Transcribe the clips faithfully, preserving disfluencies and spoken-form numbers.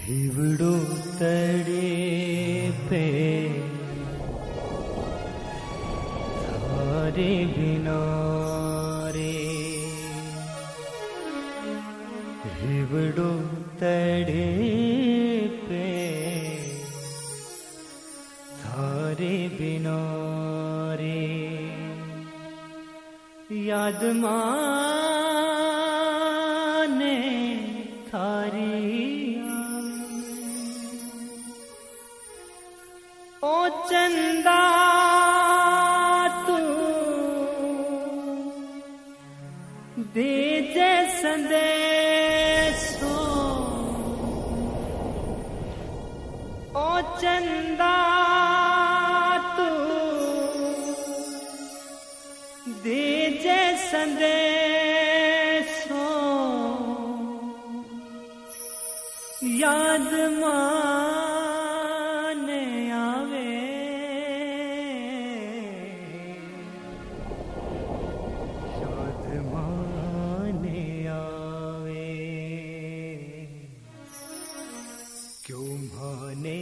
हिवड़ो तड़े पे थारे बिना रे, हिवड़ो तड़े पे थारे बिना रे, याद माने थारी ओ चंदा तू दीजे संदेशो, ओ चंदा तू दीजे संदेशो, याद माने आवे, याद माने आवे, क्यों माने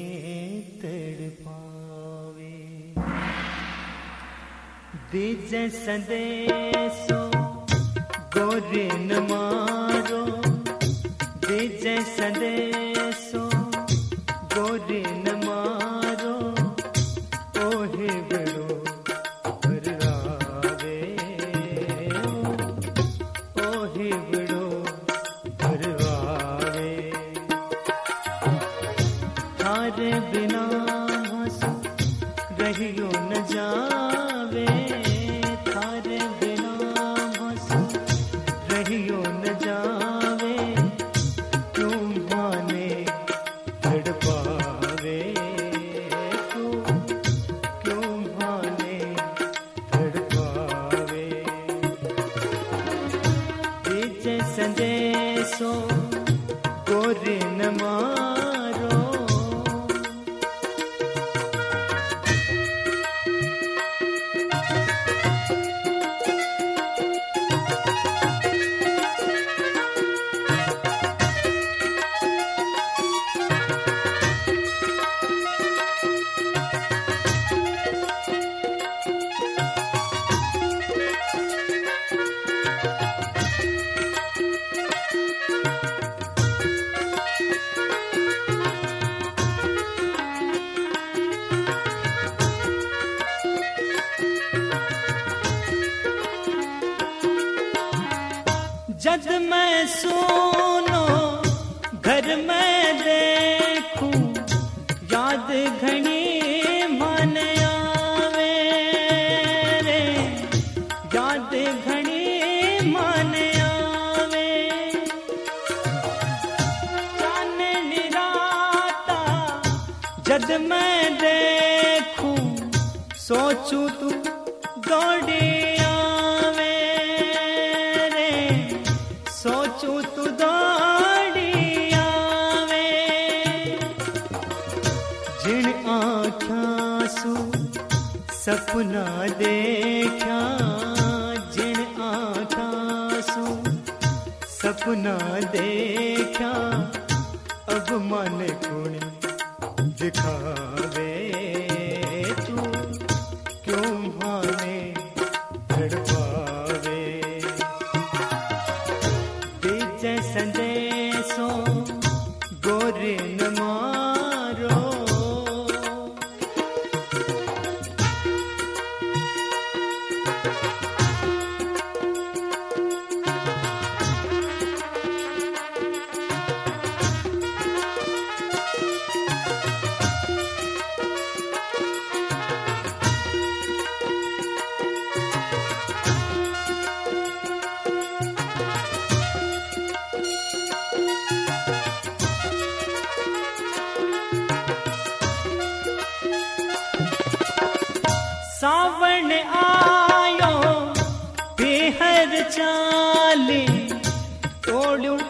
तड़पावे, दीजे संदेशो गोरे न मारो, दीजे संदेशो गोरे न मारो, ओहे बड़ो घर आवे, ओहे बड़ो घर आवे, थारे बिना हंसो रहियो न जावे, थारे बिना हंसो रहियो न जावे, क्यों माने तड़पावे, तू क्यों माने तड़पावे, दीजे संदेशो गोरे न मारो, जद मैं सुनो घर में देखूं, याद घनी मन आवे रे, याद घनी मन आवे, चांदनी राता जद मैं देखूं, सोचूं तू दौड़ी आवे रे, सोचूं तू दौड़ी आवे, जिन आँखां सू सपना देखा, जिन आँखां सू सपना देखा, अब मन कुणी दिखावे, तू क्यों माने तड़पावे, दीजे संदेशो गोरे न मारो, सावण आयो बेहर चाले, तोड़ू